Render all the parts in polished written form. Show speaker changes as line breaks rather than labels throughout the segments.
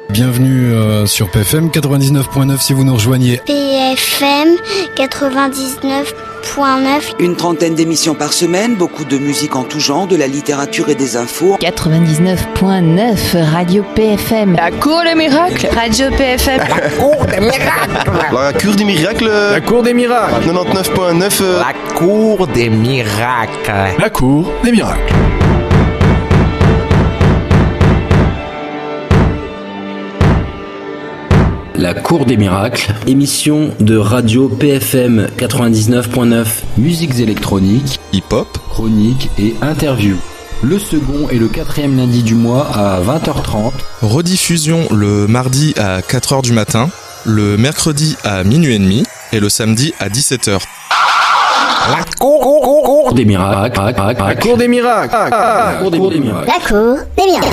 Bienvenue sur PFM 99.9 si vous nous rejoignez.
PFM 99.9.
Une trentaine d'émissions par semaine, beaucoup de musique en tout genre, de la littérature et des infos.
99.9 Radio PFM.
La Cour des Miracles. Radio PFM.
La Cour des Miracles.
La Cour des Miracles.
La Cour des Miracles.
99.9.
La Cour des Miracles.
La Cour des Miracles.
La Cour des Miracles, émission de radio PFM 99.9, musiques électroniques,
hip-hop,
chroniques et interviews. Le second et le quatrième lundi du mois à 20h30.
Rediffusion le mardi à 4h du matin, le mercredi à minuit et demi et le samedi à 17h.
La Cour
des Miracles.
La Cour des Miracles.
La Cour des Miracles.
La Cour des Miracles.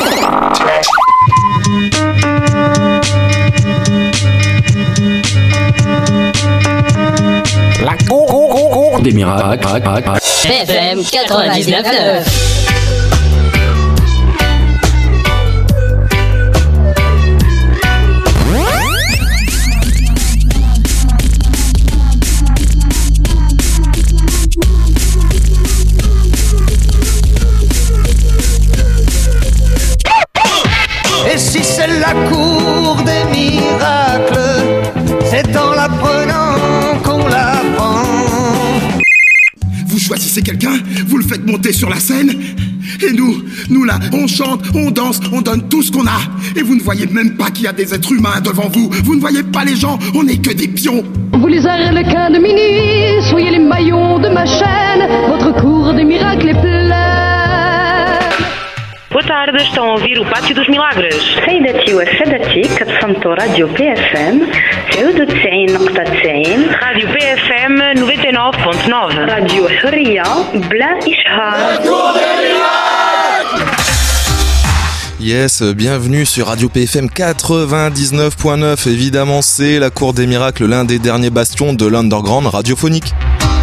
La Cour
des Miracles.
PFM 99.9.
Et si c'est la cour des miracles, c'est en la prenant qu'on la prend.
Vous choisissez quelqu'un, vous le faites monter sur la scène, et nous là, on chante, on danse, on donne tout ce qu'on a. Et vous ne voyez même pas qu'il y a des êtres humains devant vous. Vous ne voyez pas les gens, on n'est que des pions.
Vous les arlequins de minuit, soyez les maillons de ma chaîne, votre cour des miracles est pleine.
Boa tarde, estão a ouvir o Pátio dos Milagres.
سيدتي وسادتي كتصنتوا راديو بي اف ام 99.9
راديو بي اف ام 99.9
راديو حرية بلا إشهار.
Yes, bienvenue sur Radio PFM 99.9. Évidemment, c'est la Cour des Miracles, l'un des derniers bastions de l'underground radiophonique.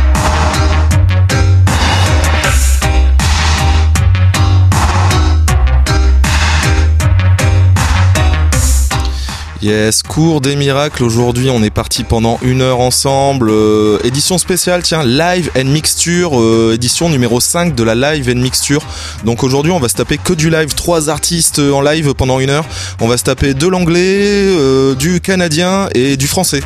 Yes, Cour des Miracles, aujourd'hui on est parti pendant 1 heure ensemble, édition spéciale, tiens, Live and Mixture, édition numéro 5 de la Live and Mixture. Donc aujourd'hui on va se taper que du live, 3 artistes en live pendant 1 heure, on va se taper de l'anglais, du canadien et du français.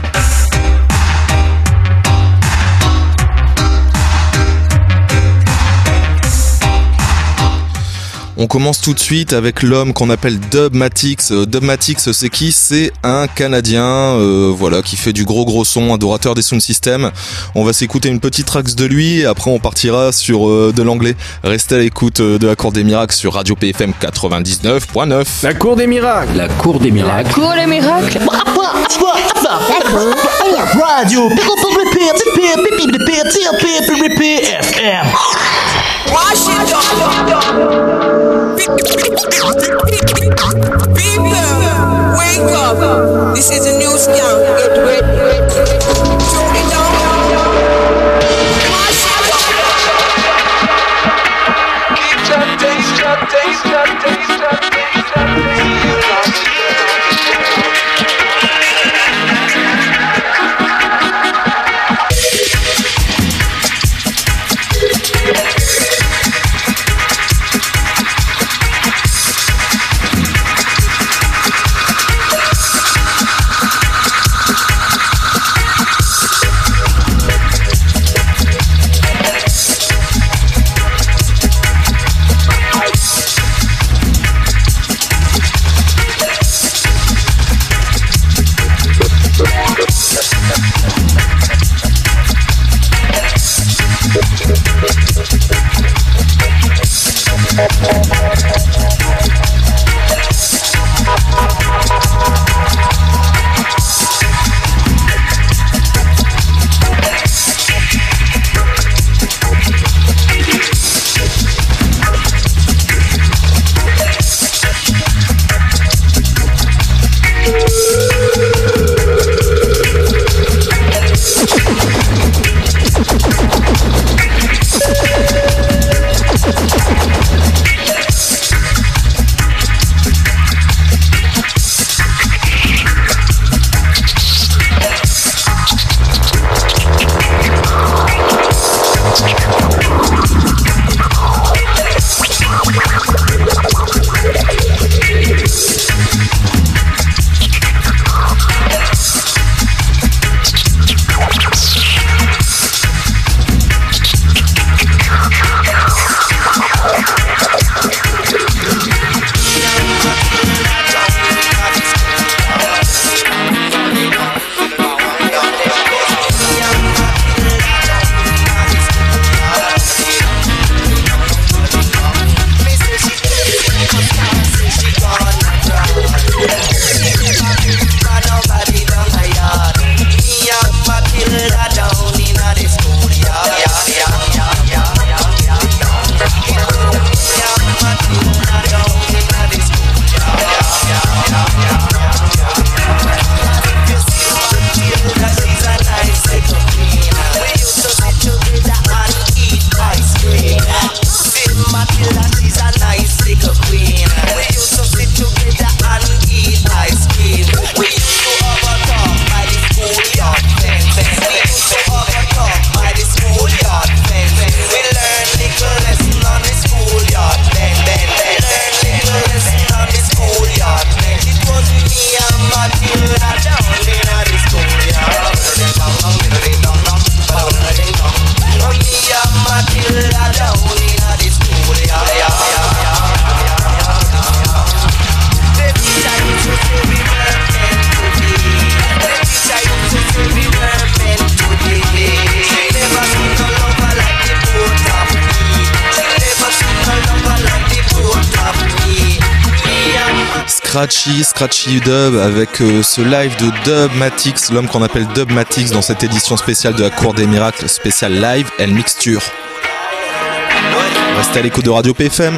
On commence tout de suite avec l'homme qu'on appelle Dubmatix. Dubmatix, c'est qui ? C'est un Canadien, voilà, qui fait du gros son, adorateur des sound systems. On va s'écouter une petite trax de lui et après on partira sur de l'anglais. Restez à l'écoute de la Cour des Miracles sur Radio PFM 99.9.
La Cour des Miracles.
La Cour des Miracles.
La Cour des Miracles.
Radio PFM.
People, wake up. This is a new song. Get ready. Tune it down. Wash it up.
Scratchy Dub avec ce live de Dubmatix, l'homme qu'on appelle Dubmatix dans cette édition spéciale de la Cour des Miracles, spéciale live and mixture. Restez à l'écoute de Radio PFM.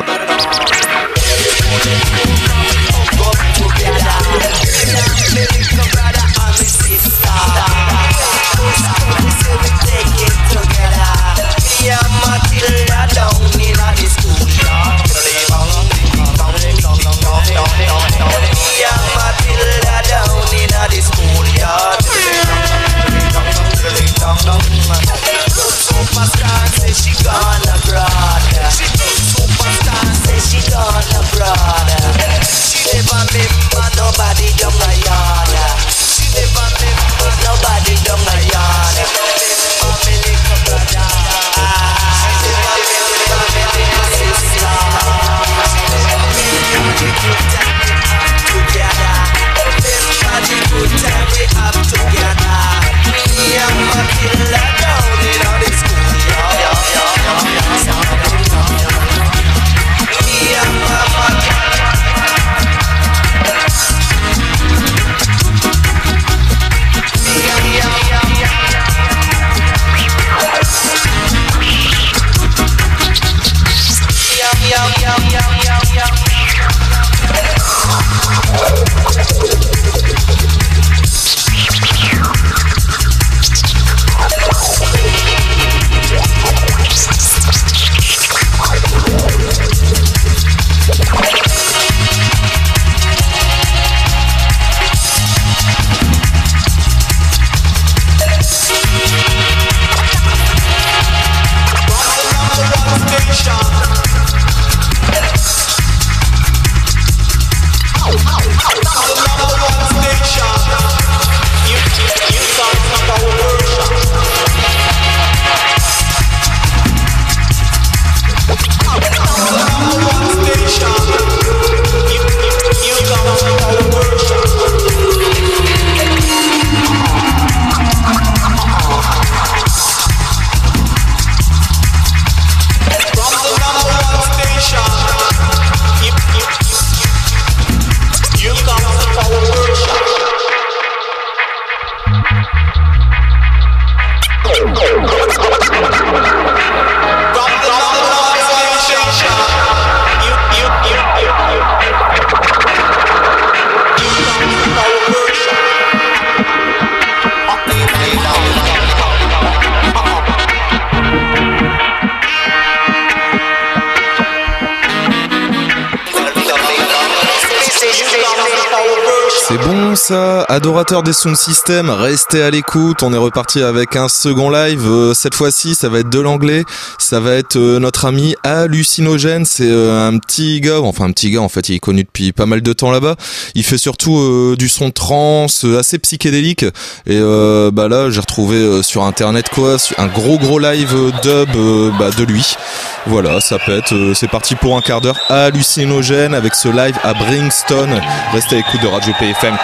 C'est bon ça, adorateurs des sound systems, restez à l'écoute, on est reparti avec un second live, cette fois-ci ça va être de l'anglais, ça va être notre ami Hallucinogène, c'est un petit gars en fait il est connu depuis pas mal de temps là-bas, il fait surtout du son trance assez psychédélique et là j'ai retrouvé sur internet un gros live dub de lui, voilà ça pète, c'est parti pour un quart d'heure, Hallucinogène avec ce live à Brixton, restez à l'écoute de Radio PFM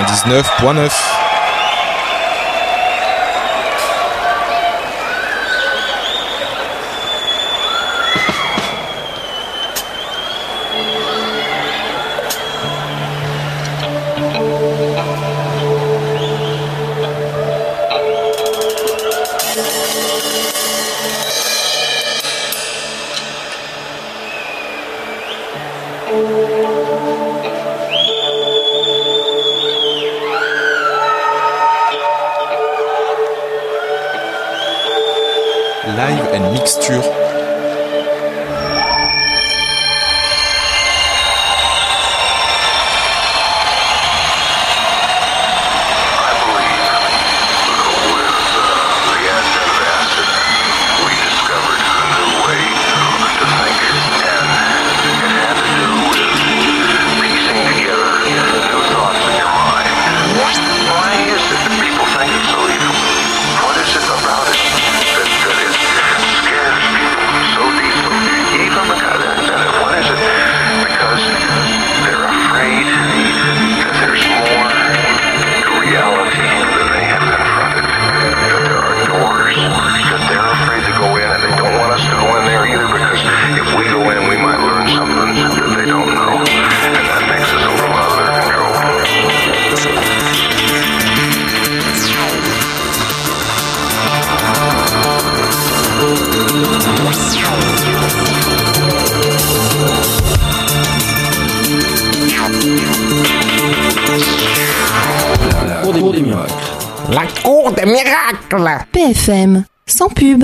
99.9. Live and mixture.
What is it about it that scares people?
La cour des miracles.
PFM, sans pub.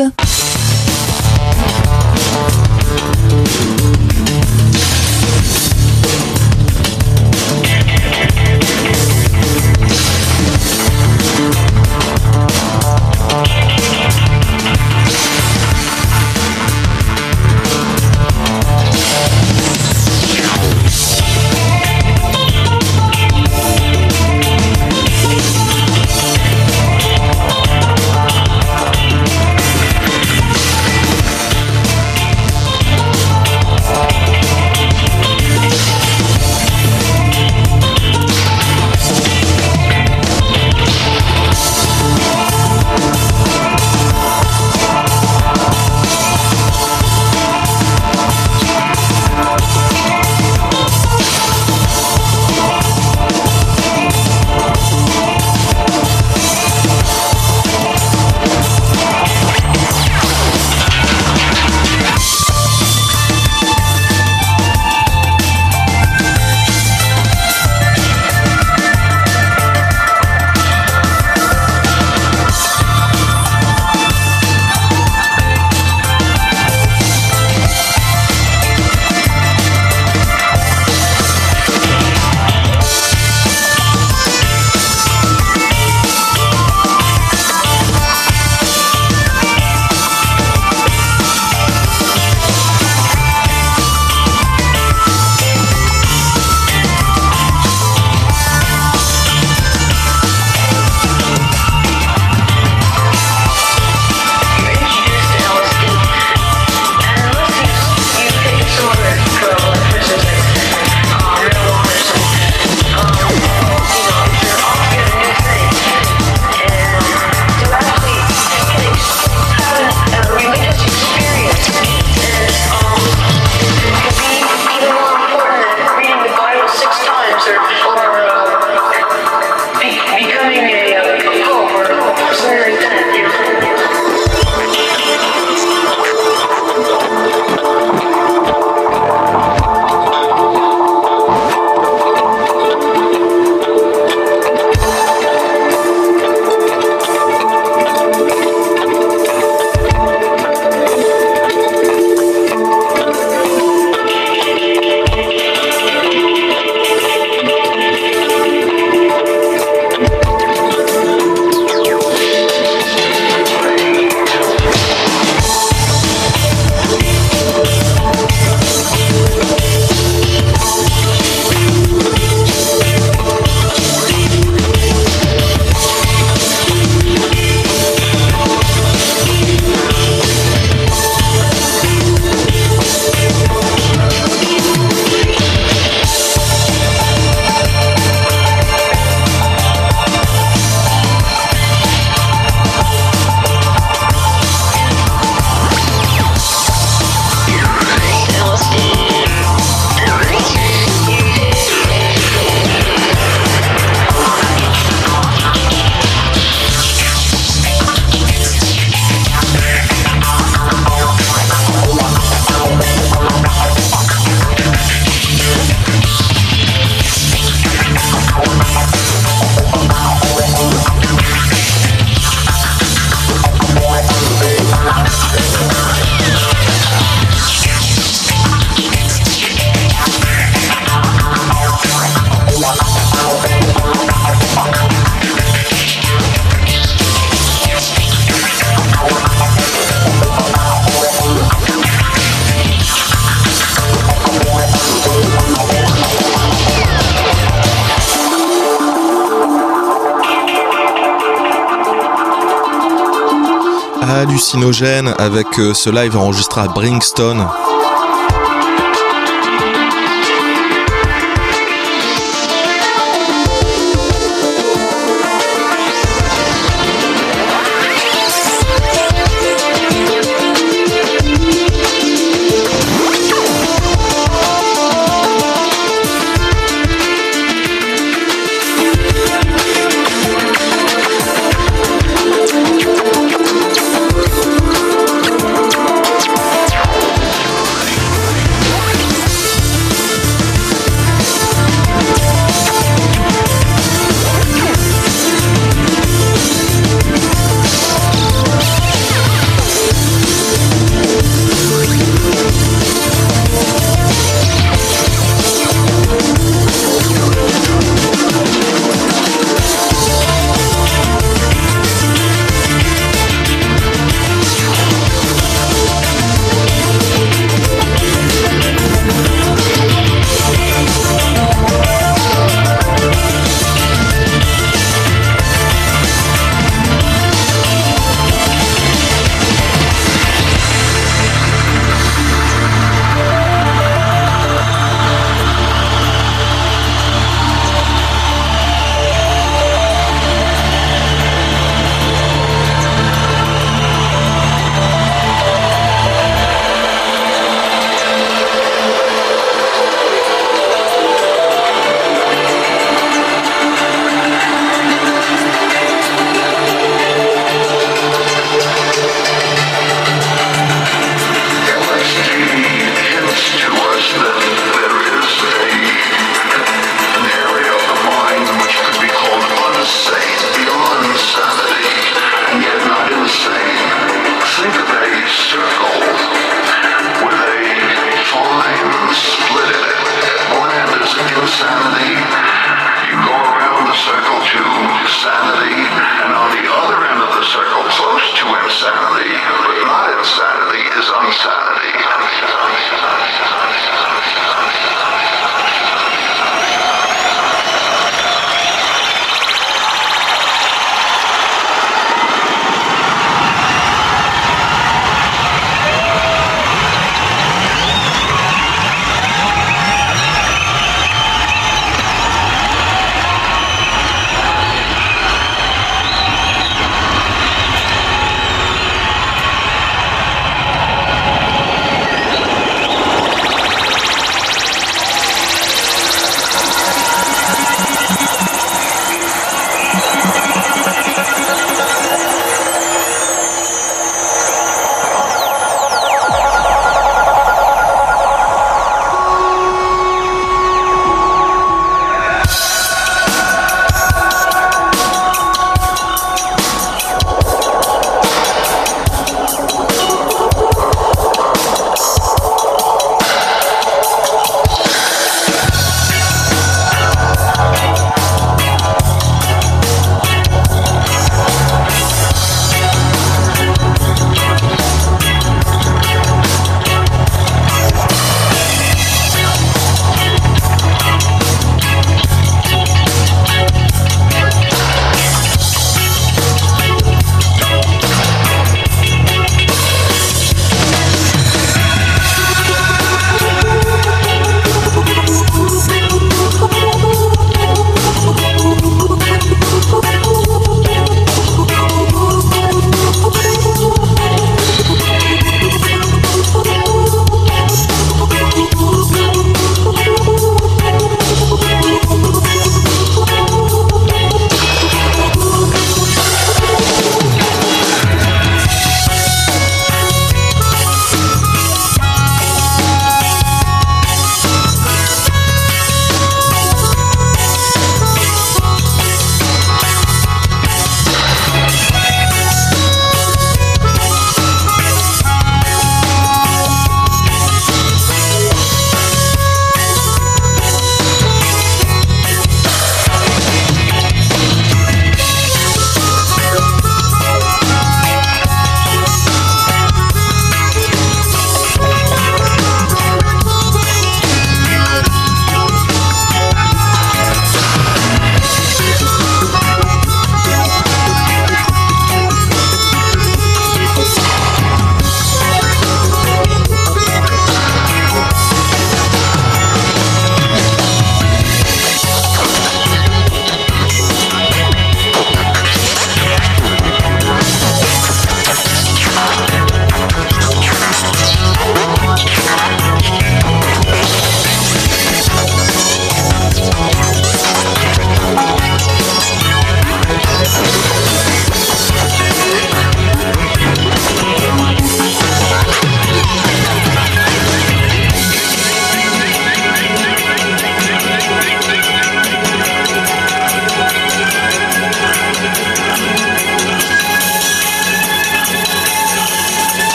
Hallucinogène avec ce live enregistré à Brixton.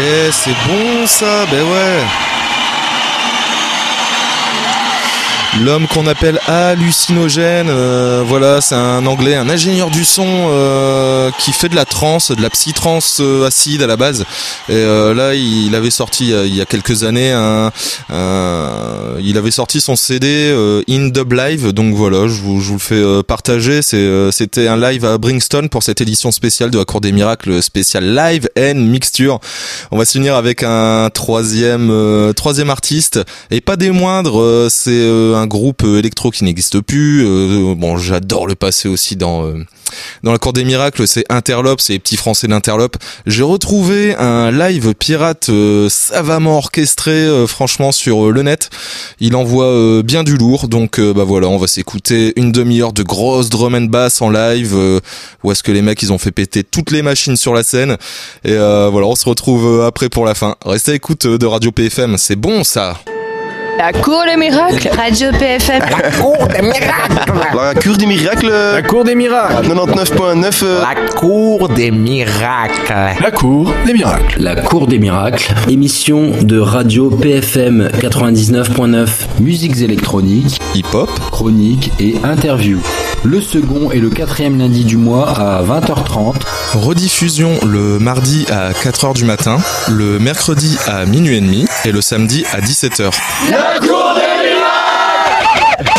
Yeah, c'est bon ça, ben ouais. L'homme qu'on appelle hallucinogène, voilà, c'est un anglais, un ingénieur du son qui fait de la trance, de la psy-trance acide à la base. Et là, il avait sorti il y a quelques années il avait sorti son CD In Dub Live. Donc voilà, je vous le fais partager. C'était un live à Brixton pour cette édition spéciale de La Cour des Miracles, spécial live and mixture. On va se finir avec un troisième artiste et pas des moindres. C'est un groupe électro qui n'existe plus. Bon, j'adore le passer aussi dans La Cour des Miracles, c'est Interlope, c'est les petits français d'Interlope. J'ai retrouvé un live pirate savamment orchestré, franchement, sur le net. Il envoie bien du lourd, donc bah voilà, on va s'écouter une demi-heure de grosse drum and bass en live, où est-ce que les mecs ils ont fait péter toutes les machines sur la scène. Et voilà, on se retrouve après pour la fin. Restez à l'écoute de Radio PFM, c'est bon ça.
La Cour des Miracles, Radio PFM.
La Cour des Miracles.
La Cour des Miracles.
La Cour des Miracles.
99.9.
La Cour des Miracles.
La Cour des Miracles.
La Cour des Miracles, émission de Radio PFM 99.9, musiques électroniques,
hip-hop,
chroniques et interviews. Le second et le quatrième lundi du mois à 20h30.
Rediffusion le mardi à 4h du matin, le mercredi à minuit et demi et le samedi à 17h.
La Cour des Miracles.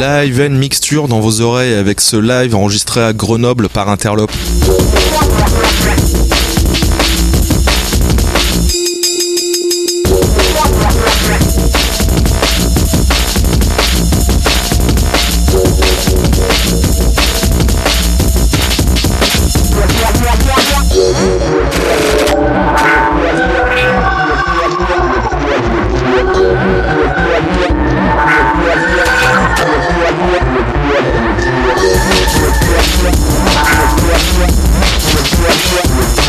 Live and Mixture dans vos oreilles avec ce live enregistré à Grenoble par Interlope.
Yeah.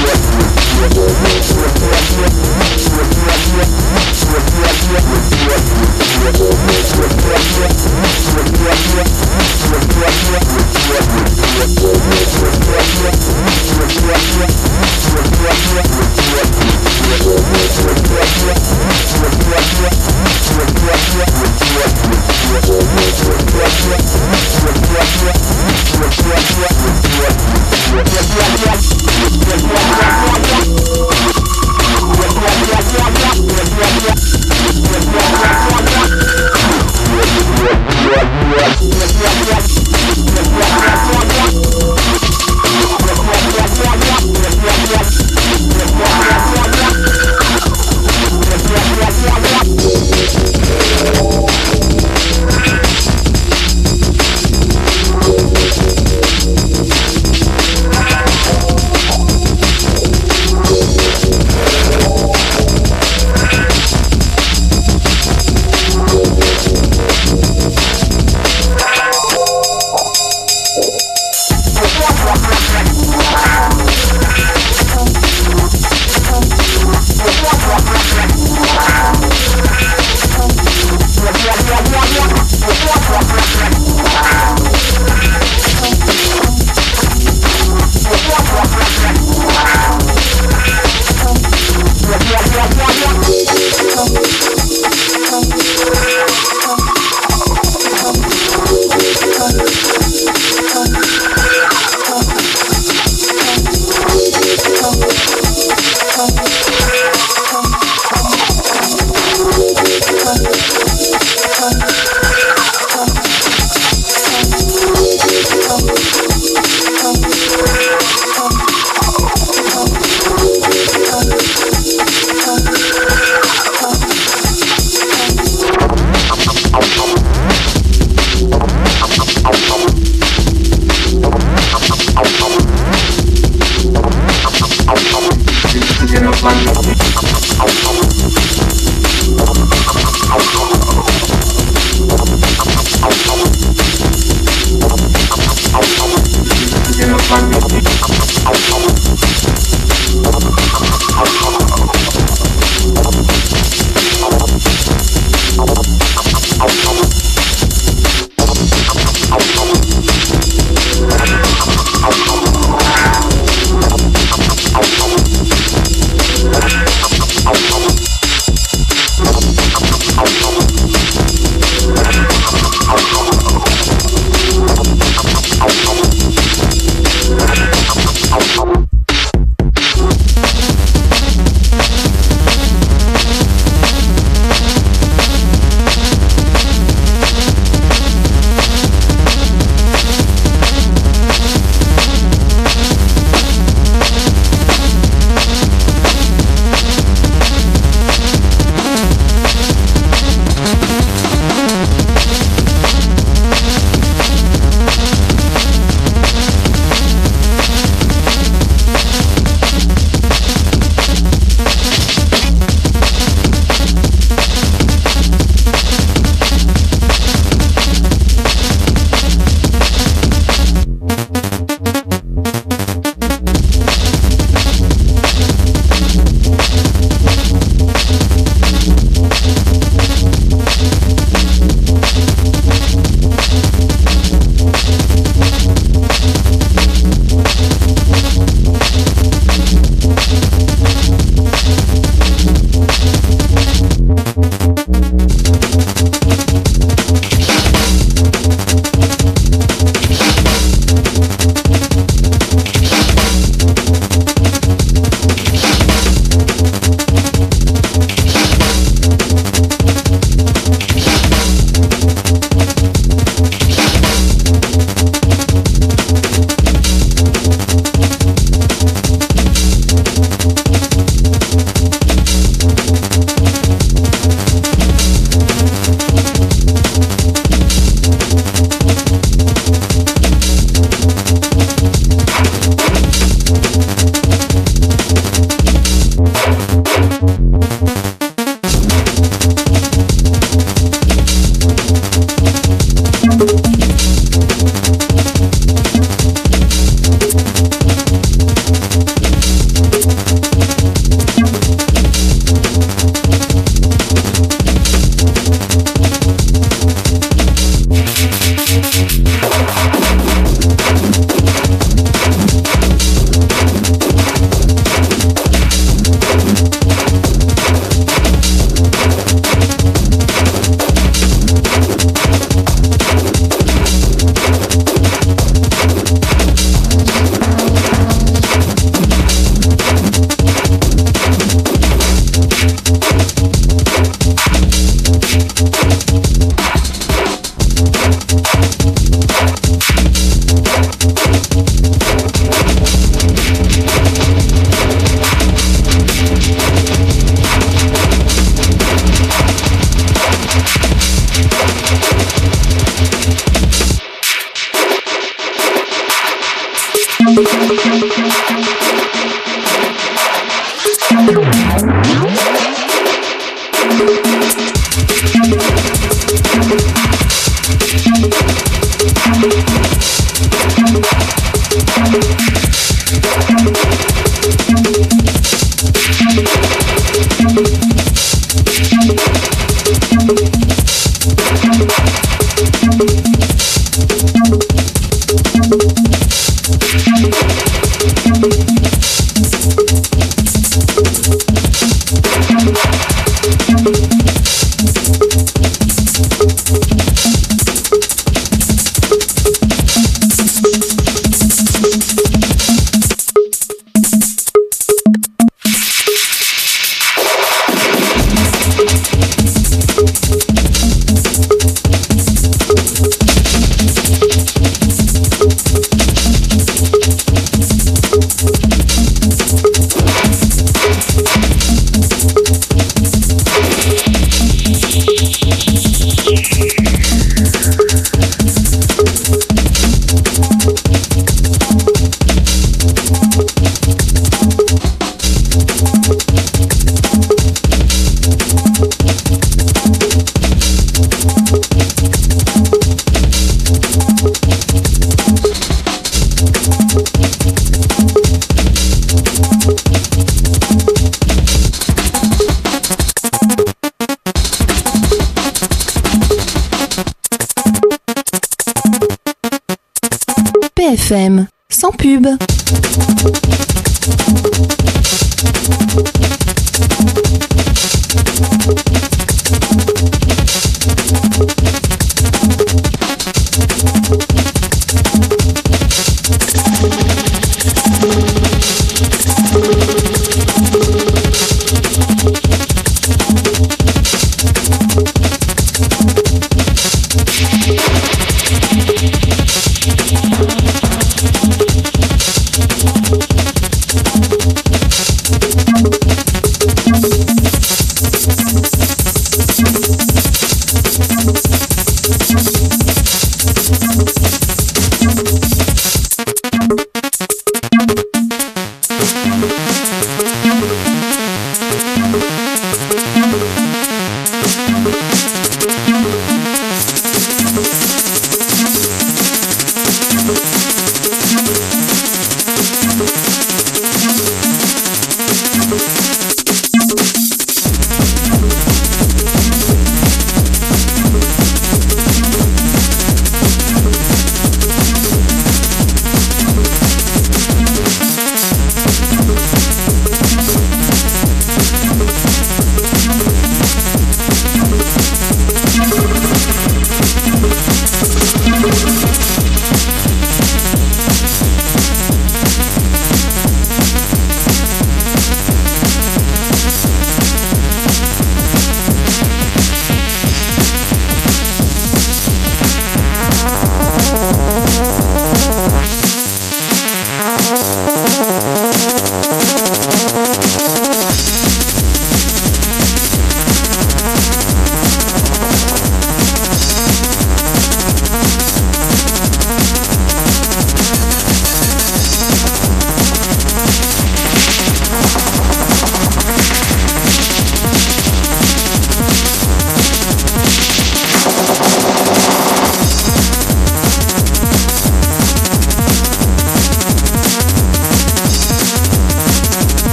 PFM, sans pub.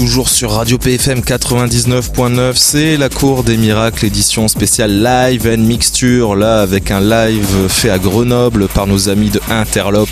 toujours sur Radio PFM 99.9, c'est la Cour des Miracles, édition spéciale Live and Mixture, là avec un live fait à Grenoble par nos amis de Interlope.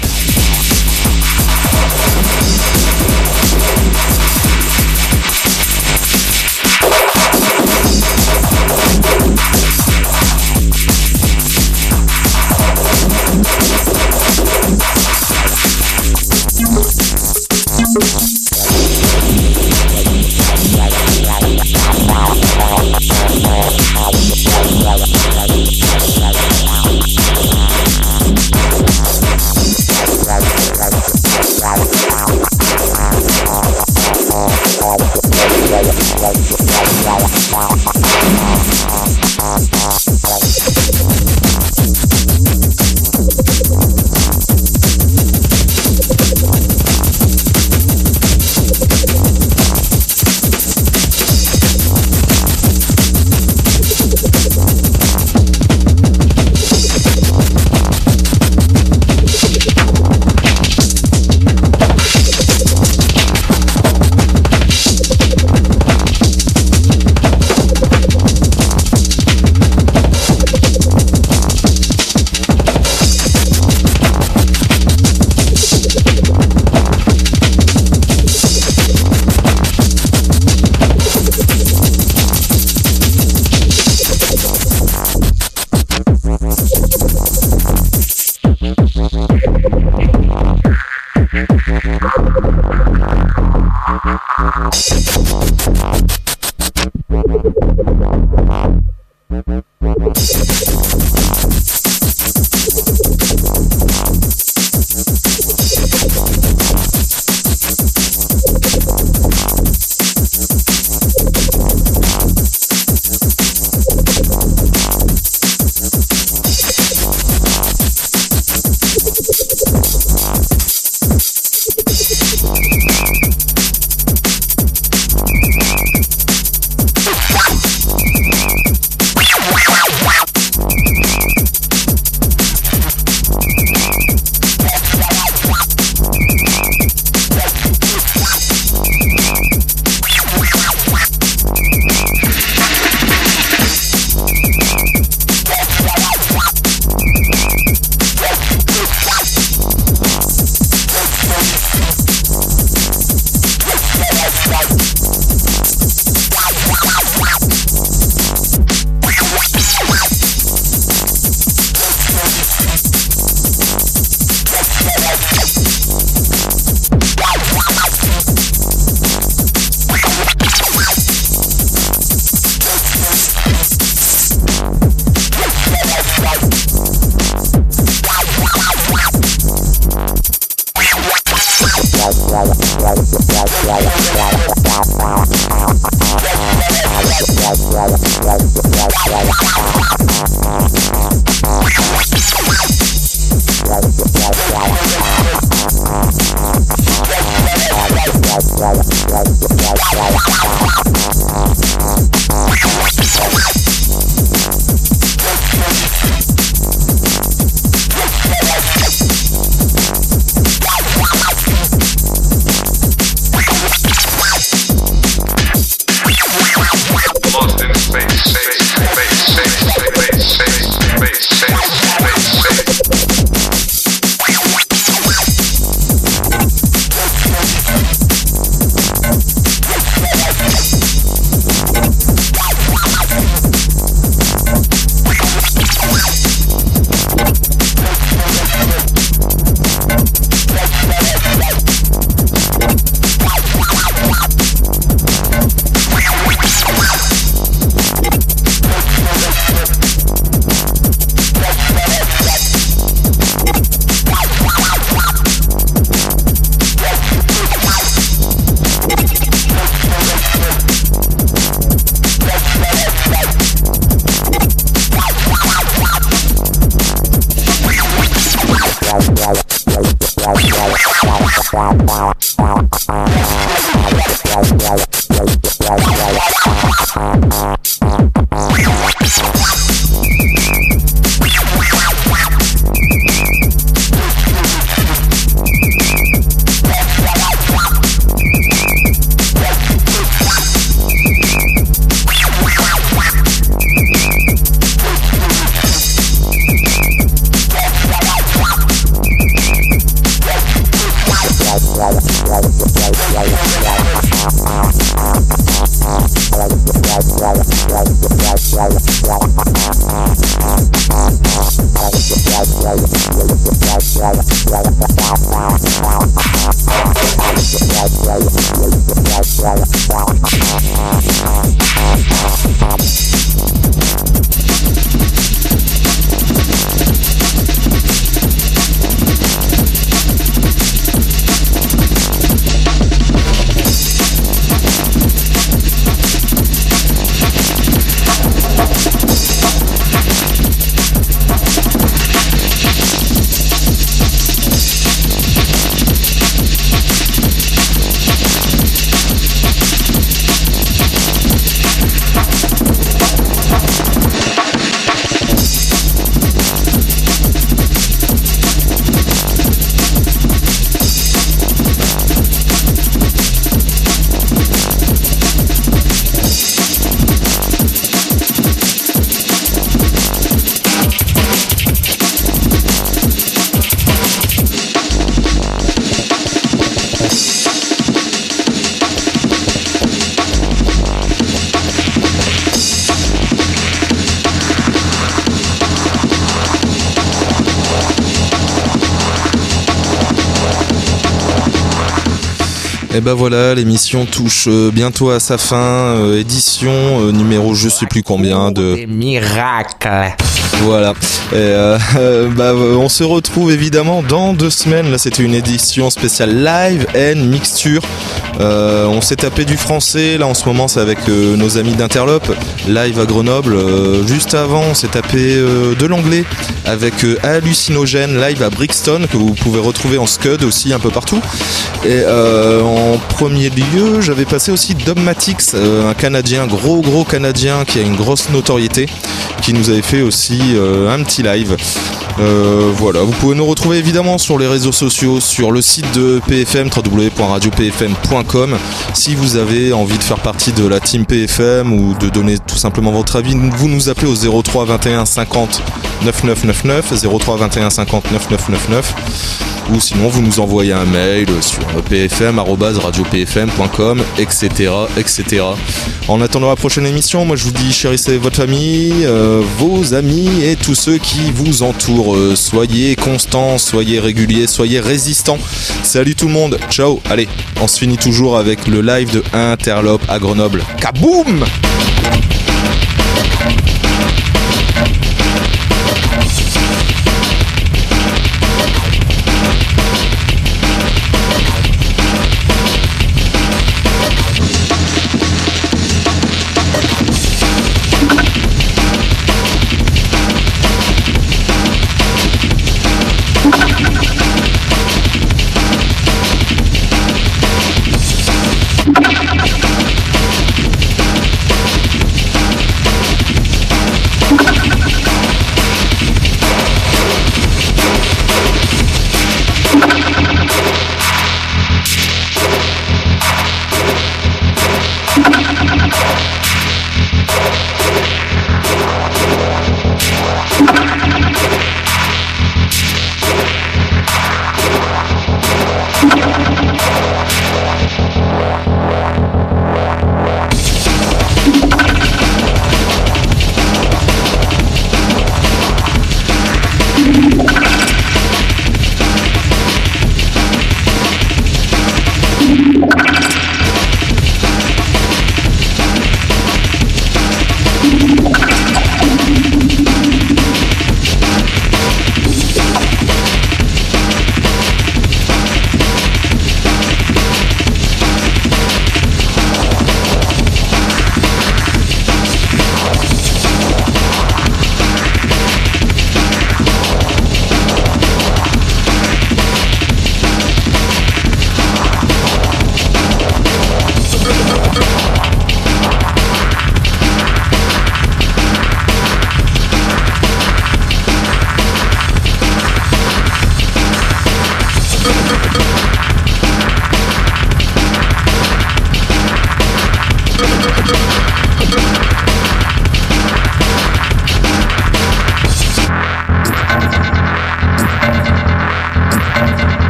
Et ben voilà, l'émission touche bientôt à sa fin, édition numéro je sais plus combien de...
Des miracles.
Voilà. On se retrouve évidemment dans 2 semaines. Là, c'était une édition spéciale live and mixture. On s'est tapé du français. Là, en ce moment, c'est avec nos amis d'Interlope, live à Grenoble. Juste avant, on s'est tapé de l'anglais avec Hallucinogène, live à Brixton, que vous pouvez retrouver en Scud aussi un peu partout. Et en premier lieu, j'avais passé aussi Dubmatix, un Canadien, gros Canadien qui a une grosse notoriété, qui nous avait fait aussi un petit live. Voilà, vous pouvez nous retrouver évidemment sur les réseaux sociaux, sur le site de PFM, www.radiopfm.com. Si vous avez envie de faire partie de la team PFM ou de donner tout simplement votre avis, vous nous appelez au 03 21 50 9999, 03 21 50 9999, ou sinon vous nous envoyez un mail sur pfm@radiopfm.com, etc. En attendant la prochaine émission, moi je vous dis chérissez votre famille, vos amis et tous ceux qui vous entourent. Soyez constants, soyez réguliers, soyez résistants. Salut tout le monde, ciao. Allez, on se finit toujours avec le live de Interlope à Grenoble. Kaboum!